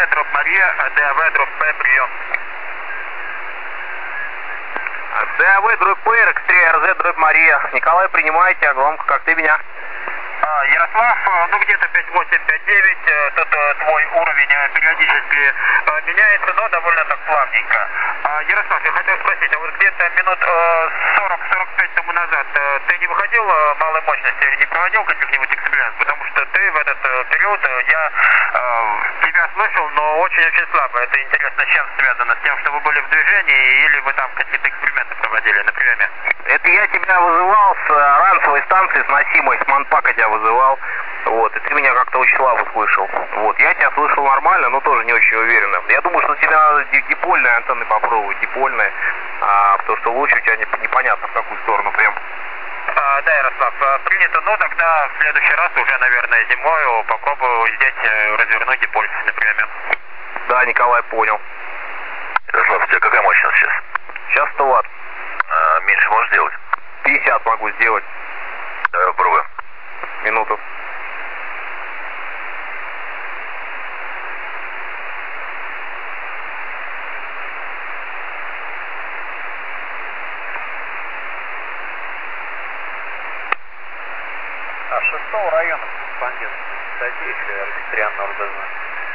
АДАВ, дроп Мария, АДАВ, дроп П, прием. АДАВ, дроп П, X3, РЗ, дроп Мария. Николай, принимайте, громко, как ты меня? Ярослав, ну где-то 5.8, 5.9, тут твой уровень периодически меняется, но довольно так плавненько. Ярослав, я хотел спросить, а вот где-то минут 40-45 тому назад ты не выходил малой мощности или не проводил каких-нибудь экспериментов? Потому что ты в этот период, я тебя слышал, но очень-очень слабо. Это интересно, с чем связано? С тем, что вы были в движении или вы там какие-то эксперименты проводили на приеме? Это я тебя вызывал с ранцевой станции, с носимой, с Манпака тебя вызывал. Вот, и ты меня как-то очень слабо слышал. Вот, я тебя слышал нормально, но тоже не очень уверенно. Я думаю, что тебе надо дипольные антенны попробовать, дипольные, потому что луч у тебя непонятно в какую сторону прям. Да, Ярослав, принято. Ну, тогда в следующий раз уже, наверное, зимой попробую здесь развернуть диполь на приеме. Да, Николай, понял. Ярослав, у тебя какая мощность сейчас? Сейчас 100 ватт. Меньше можешь сделать? 50 могу сделать. Давай попробуем. Минуту. А 6 района корреспондент, кстати, еще регистрианного РДЗ.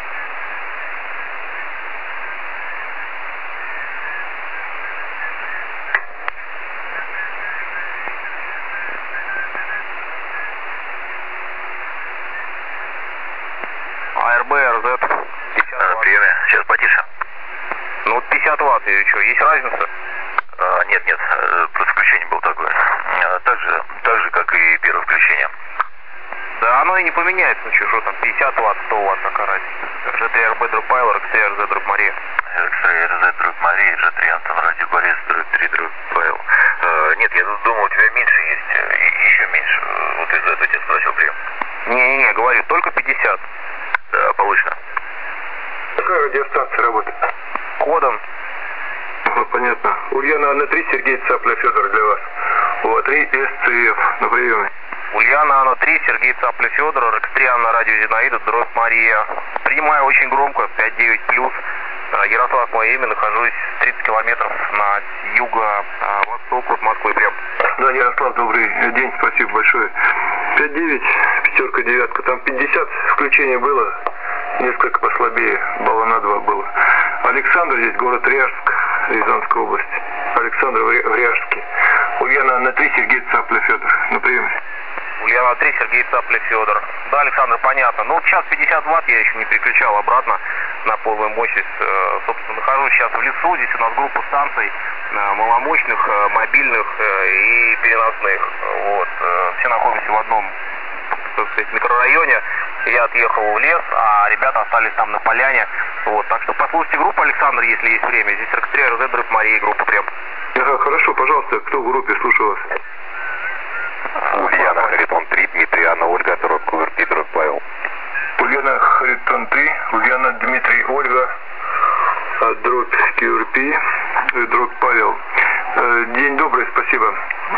АРБ, РЗ. 50 ватт. Приеме. Сейчас потише. Ну, 50 ватт, и что, есть разница? Нет, просто включение было такое. Так же, как и первое включение. Да, оно и не поменяется, ну что там, 50 ватт, 100 ватт, какая разница. G3 RB дроп Пайлор, X3 RZ дроп Мария. X3 RZ дроп Мария, G3 Антон Радио Борис, дроп 3 дроп Пайл. Нет, я думал, у тебя меньше есть, еще меньше. Вот из-за этого тебя спросил прием. Не, говорю, только 50. Да, получено. Какая радиостанция работает? Кодом. Понятно. Ульяна Анна-3, Сергей Цапля, Федор для вас. УА-3, СЦФ на приеме. Ульяна Анна-3, Сергей Цапля, Федор, X3 на радио Зинаида, дробь Мария. Принимаю очень громко, 5.9+. Ярослав, мое имя, нахожусь 30 километров на юго-восток от Москвы прям. Да, Ярослав, добрый день, спасибо большое. 5.9, пятерка, девятка, там 50 включений было, несколько послабее, балла на 2 было. Александр здесь, город Ряжск, Рязанская область. Александр в Ряжске. Ульяна Анна-3, Сергей Цапля, Федор, на приеме. Ульяна 3, Сергей Цапля, Федор. Да, Александр, понятно. Ну, сейчас 50 ватт я еще не переключал обратно на полную мощность. Собственно, нахожусь сейчас в лесу. Здесь у нас группа станций маломощных, мобильных и переносных. Вот. Все находимся в одном, так сказать, микрорайоне. Я отъехал в лес, а ребята остались там на поляне. Вот. Так что послушайте группу, Александр, если есть время. Здесь X3 RZ дроп Мария, группа прям. Ага, хорошо, пожалуйста, кто в группе, слушаю вас. Ульяна Харитон 3, Дмитрий, Анна, Ольга, дроп Куверти, дроп Павел. Ульяна Харитон 3, Ульяна Дмитрий, Ольга, дробь QRP, дробь Павел. День добрый, спасибо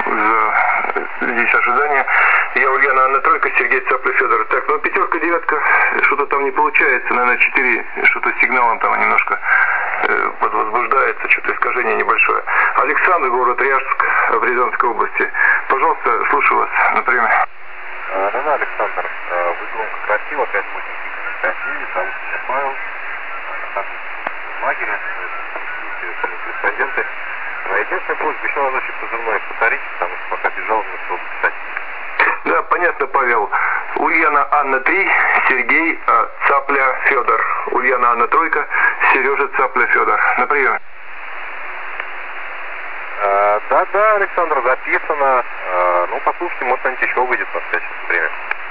за здесь ожидание. Я Ульяна Анна Тройка, Сергей Цапля, Федор. Так, ну пятерка, девятка, что-то там не получается, наверное, 4, что-то с сигналом там немножко подвозбуждается, что-то искажение небольшое. Александр, город Ряжск, в Рязанской области. Пожалуйста, слушаю вас, например. Да, Александр, вы громко, красиво, 5-8 красивее, там Павел, там в лагере, корреспонденты. Единственная просьба, еще разочек позывной повторите, потому что пока бежал, мне трудно писать. Да, понятно, Павел. Ульяна Анна 3, Сергей Цапля, Федор. Ульяна Анна Тройка, Сережа Цапля, Федор. На приеме. Да, Александр, записано. Ну, послушайте, может, они еще выйдет на следующее время.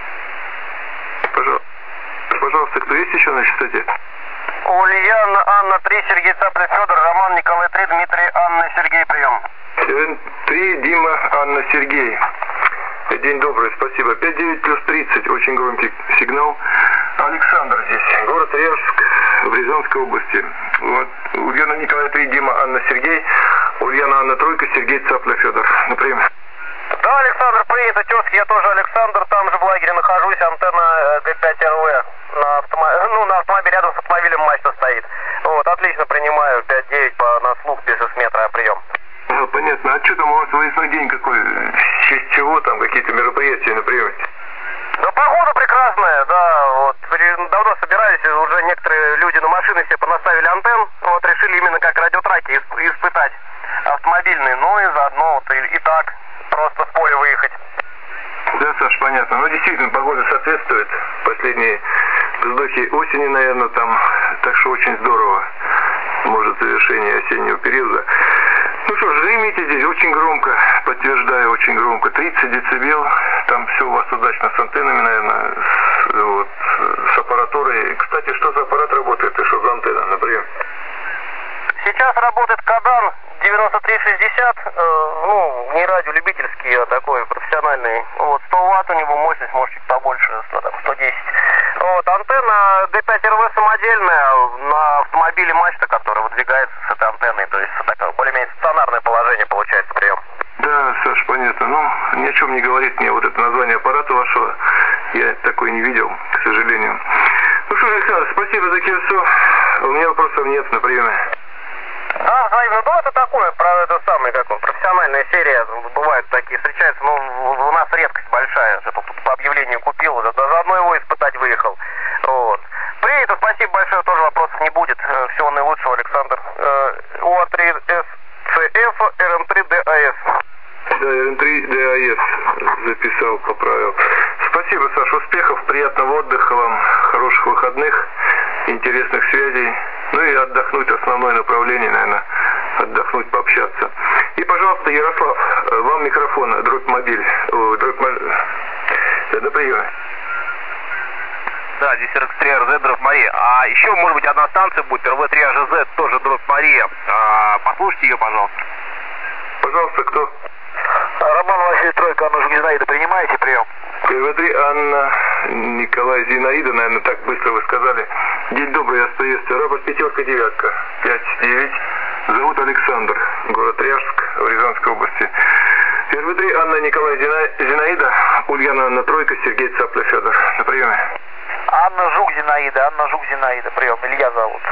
Пожалуйста, кто есть еще на частоте? Ульяна Анна 3, Сергей Цапля, Федор, Роман Николай 3, Дмитрий Анна Сергей, прием. 3, Дима, Анна, Сергей. День добрый, спасибо. 5.9 плюс 30, очень громкий сигнал. Александр здесь, город Ряжск, в Рязанской области. Вот. Ульяна Николай 3, Дима, Анна, Сергей. Ульяна Анна Тройка, Сергей Цапля, Федор. Например. Да, Александр, принято, тезки, я тоже Александр, там же в лагере нахожусь, антенна Г5РВ на автомобиле рядом с автомобилем мастер. выездной день какой? В честь чего там какие-то мероприятия на приеме? Да погода прекрасная, да, вот, давно собирались, уже некоторые люди на машины себе понаставили антенн, вот, решили именно как радиотраки испытать автомобильные, ну и заодно вот и так, просто в поле выехать. Да, Саш, понятно. Ну, действительно, погода соответствует. Последние вздохи осени, наверное, там, так что очень здорово. Может, завершение осеннего периода. Ну что ж, займите здесь очень громко, подтверждаю, очень громко. 30 децибел, там все у вас удачно с антеннами, наверное, с аппаратурой. Кстати, что за аппарат работает и что за антенна, например? Сейчас работает Кадан 9360, ну, не радиолюбительский, а такой профессиональный. Вот, 100 ватт у него мощность, может чуть побольше, 110. Вот, антенна D5RV самодельная, на автомобиле мачта, которая выдвигается с этой антенной, то есть такое более-менее стационарное положение получается прием. Да, Саш, понятно. Ну, ни о чем не говорит мне вот это название аппарата вашего. Я такой не видел, к сожалению. Ну что, Александр, спасибо за кольцо. У меня вопросов нет на приеме. Да, взаимно. Ну, это такое, это самое, как он, профессиональная серия, бывают такие, встречаются, но у нас редкость большая, я тут по объявлению купил, заодно его испытать выехал. Вот. Принято, спасибо большое, тоже вопросов не будет. Всего наилучшего, Александр. УА3СЦФ, РМ3ДАС. Да, РМ3ДАС записал, поправил. Спасибо, Саша, успехов, приятного отдыха вам, хороших выходных, интересных связей. Ну и отдохнуть, основное направление, наверное, отдохнуть, пообщаться. И, пожалуйста, Ярослав, вам микрофон, дробь-мобиль. На приеме. Да, здесь RX3RZ, дробь Мария. А еще, может быть, одна станция будет, RV3AGZ, тоже дробь Мария. Послушайте ее, пожалуйста. Пожалуйста, кто? Роман Василий Тройка, Анна Зинаида, принимаете прием? РВ3 Анна Николай Зинаида, наверное, так быстро вы сказали. День добрый, я приветствую. Рапорт 5-9, 5-9. Зовут Александр, город Ряжск в Рязанской области. РВ3 Анна Николай Зинаида, Ульяна Анна Тройка, Сергей Цапля Федор. На приеме. Анна Жук Зинаида, прием. Илья зовут.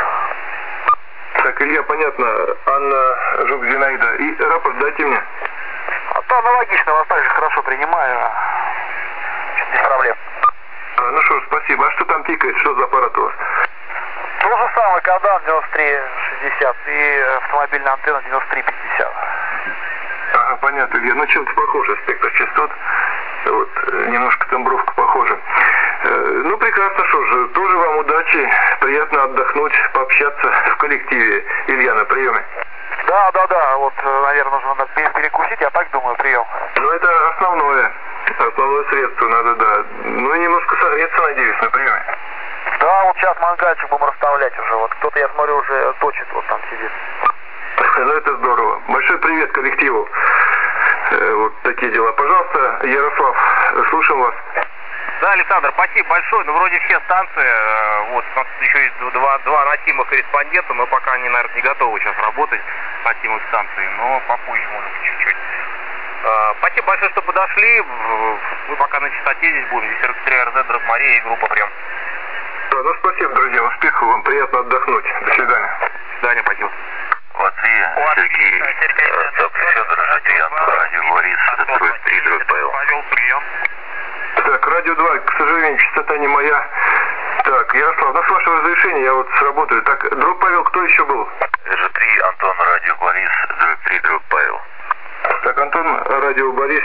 Так, Илья, понятно. Анна Жук Зинаида. И рапорт дайте мне. То аналогично, вас также хорошо принимаю. Без проблем. Ну что ж, спасибо. А что там пикает? Что за аппарат у вас? То же самое, Кадан 9360 и автомобильная антенна 9350. Ага, понятно, Илья. Ну, чем-то похоже, спектр частот. Вот, немножко тембровка похожа. Ну, прекрасно, что же. Тоже вам удачи. Приятно отдохнуть, пообщаться в коллективе. Илья, на приеме. Да. Вот, наверное, нужно перекусить, я так думаю, прием. Ну, это основное средство, надо, да. Ну, и немножко согреться, надеюсь, на приеме. Да, вот сейчас мангальчик будем расставлять уже. Вот кто-то, я смотрю, уже точит, вот там сидит. Ну, это здорово. Большой привет коллективу. Вот такие дела. Пожалуйста, Ярослав, слушаем вас. Да, Александр, спасибо большое. Ну, вроде все станции, вот, у нас еще есть два носимых корреспондента, но пока они, наверное, не готовы сейчас работать, носимых станций, но попозже, может быть, чуть-чуть. Спасибо большое, что подошли. Мы пока на частоте здесь будем. Здесь RX3RZ, дробь Мария и группа прием. Ну, спасибо, друзья. Успехов вам. Приятно отдохнуть. До свидания. До свидания, спасибо. Латвия, Сергей, Цапля Федор, Жадриан, радио Борис, дробь 3, дробь Павел. Прием. Так, радио 2, к сожалению, частота не моя. Так, Ярослав, ну с вашего разрешения я вот сработаю. Так, дробь Павел, кто еще был? Ж3, Антон, радио Борис, дробь 3, дробь Павел. Так, Антон, радио Борис,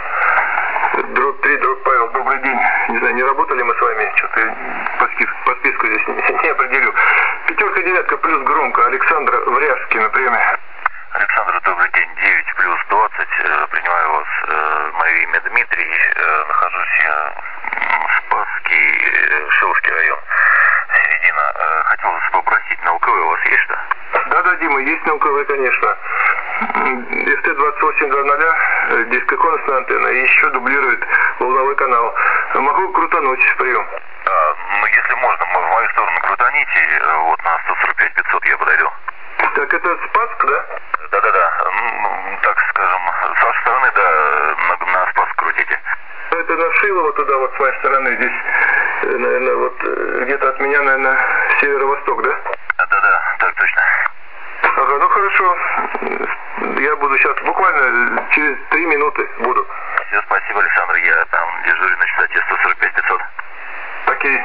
дробь 3, дробь Павел, добрый день. Не знаю, не работали мы с вами, что-то по списку здесь не определю. 5-9 плюс громко, Александр в Ряжске на приеме. Александр, добрый день, 9 плюс 20, принимаю вас, мое имя Дмитрий, нахожусь я в Спасский, Шиловский район, середина. Хотел вас попросить, на ЛКВ у вас есть что? Да, Дима, есть на ЛКВ, конечно. ST2800, дискоконусная антенна, и еще дублирует волновой канал. Могу крутануть в прием. Ну, если можно, в мою сторону крутаните, вот на 145-500 я подойду. Так, это Спасск, да? Да. Ну, так скажем, с вашей стороны, да, на Спасск крутите. Это на Шилово туда, вот с моей стороны, здесь, наверное, вот где-то от меня, наверное, северо-восток, да? Да, так точно. Ага, ну хорошо. Я буду сейчас буквально через 3 минуты буду. Все, спасибо, Александр. Я там дежурю на частоте 145-500. Окей.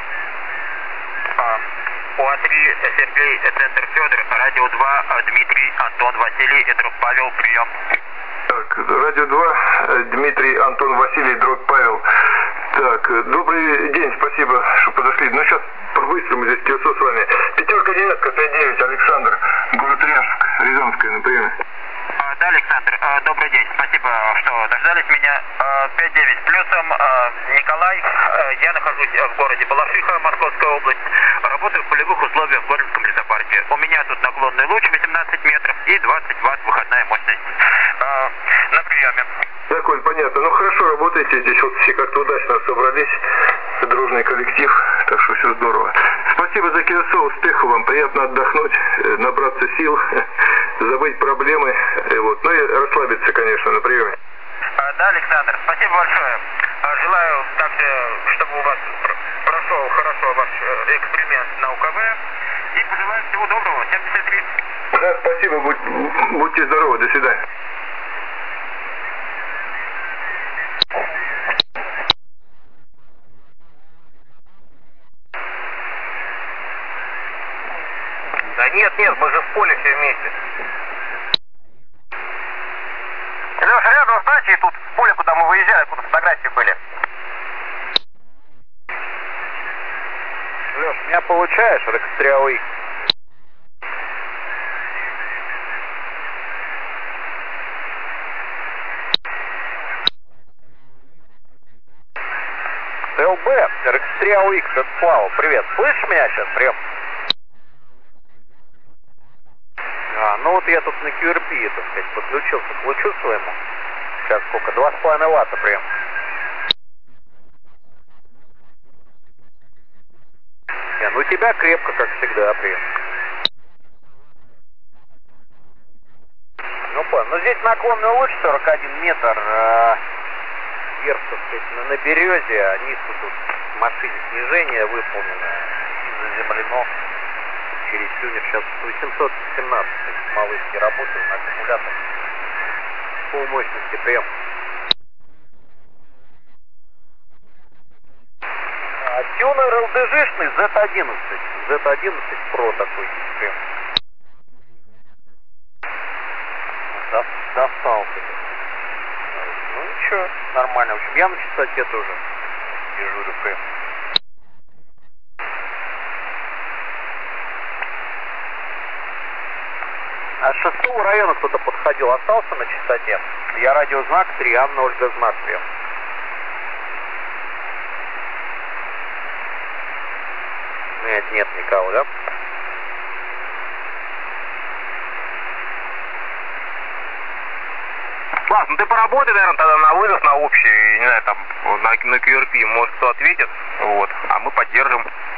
УА-3, Сергей, центр Федор, радио 2, Дмитрий, Антон, Василий, друг Павел, прием. Так, радио 2, Дмитрий, Антон, Василий, друг Павел. Так, добрый день, спасибо, что подошли. Ну, сейчас по-быстрому здесь колесо с вами. 5-9, Александр, город Ряжск, Рязанская, на приеме. Да, Александр, добрый день, спасибо, что дождались меня. 5-9 плюсом, Николай, я нахожусь в городе Балашиха, Московская область, работаю в полевых условиях в Горьевском лесопарке. У меня тут наклонный луч 18 метров и 20 ватт выходная мощность. На приеме. Так, Коль, понятно. Ну, хорошо работаете, здесь вот все как-то удачно собрались, дружный коллектив, так что все здорово. Спасибо за колесо, успехов вам, приятно отдохнуть, набраться сил, забыть проблемы, вот. Ну и расслабиться, конечно, на приеме. Да, Александр, спасибо большое. Желаю также, чтобы у вас прошел хорошо ваш эксперимент на УКВ. И пожелаю всего доброго. 73. Да, спасибо, будьте здоровы, до свидания. Да нет, мы же в поле все вместе. Леша, рядом с дачей, тут в поле, куда мы выезжали, куда фотографии были. Леш, меня получаешь, рекстрявый? ЛБ, рекстрявый, это Слава, привет. Слышишь меня сейчас? Прием. Ну вот я тут на QRP, так сказать, подключился к лучу своему. Сейчас сколько? 2,5 ватта прием. Ну тебя крепко, как всегда, прием. Ну понял. Ну здесь наклонный луч 41 метр. Вверх, так сказать, на березе, а низко тут в машине снижение выполнено. Заземлено. Через тюнер сейчас 817, малышки работают на аккумулятор. Пол мощности прием. Тюнер ЛДЖшный Z11. Z11 Pro такой прием. Достался. Ну ничего, нормально. В общем, я на частоте тоже дежурю прием. А с 6-го района кто-то подходил, остался на частоте. Я радиознак 3, Анна Ольга знак прием. Нет никого, да? Ладно, ты поработай, наверное, тогда на вызов, на общий, не знаю, там, на QRP, может, кто ответит, вот, а мы поддержим.